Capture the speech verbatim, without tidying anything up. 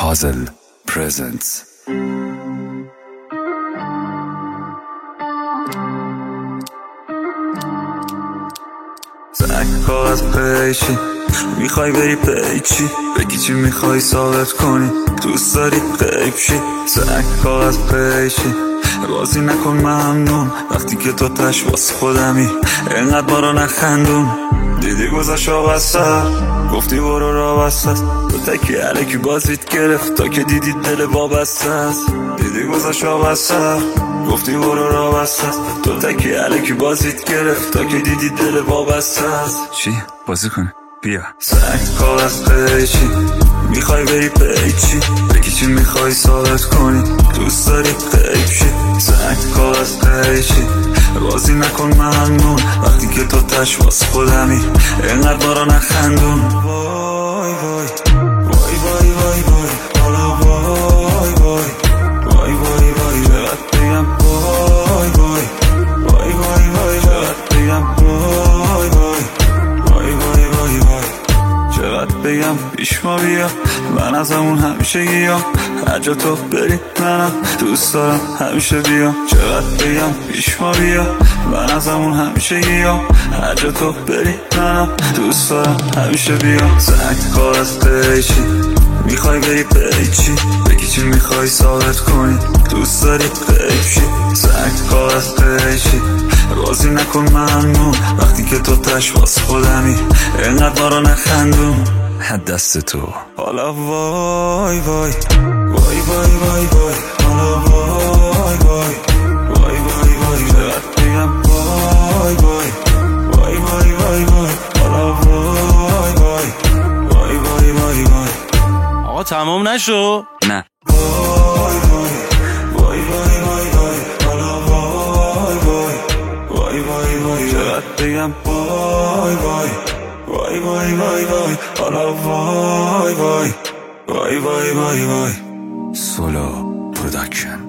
Puzzle presents. زنگ کاغذ پیچی میخوای بری پیچی بگی چی میخوای ثابت کنی دوست داری غیب شی. زنگ کاغذ پیچی بازی نکن ممنون وقتی که تو تش واسه خودمی اینقدر ما رو نخندون. دیدی گذاشت آب سر گفتی برو را بسته است تو تکی علیکی بازیت گرفت تا که دیدی دل وابسته است. دیدی گذاشت آب سر گفتی برو را بسته است تو تکی علیکی بازیت گرفت تا که دیدی دل وابسته است. چی؟ بازی کنه؟ بیا. سنگ کاغذ پیچی میخوای بری پیچی بگی چی میخوای ثابت کنی دوست داری غیب شی. سنگ کاغذ پیچی بازی نکن ممنون وقتی که تو تش واسه خودمی اینقدر ما رو نخندون. وای وای وای وای وای وای حالا وای وای وای وای وای چقدر بگم وای وای وای وای وای چقدر بگم وای وای وای وای وای وای چقدر بگم پیش ما بیا من از همون همیشه گیام هر جا تو بری منم دوست دارم همیشه بیام. چقدر بگم پیش ما بیا من از همون همیشه گیام هر جا تو بری منم دوست دارم همیشه بیام. زنگ کاغذ پیچی میخوای بری پیچی بگی چی میخوای ثابت کنی دوست داری غیب شی. زنگ کاغذ پیچی بازی نکن ممنون وقتی که تو تش واسه خودمی اینقدر ما رو نخندون. دست تو حالا وای وای وای وای وای وای حالا وای وای وای وای وای چقدر بگم وای وای وای وای وای وای حالا وای وای وای وای وای وای آقا تمام نشو؟ نه. وای وای وای وای وای وای حالا وای وای وای وای وای چقدر بگم وای وای وای وای وای وای حالا وای وای وای وای وای وای سولو پروداکشن.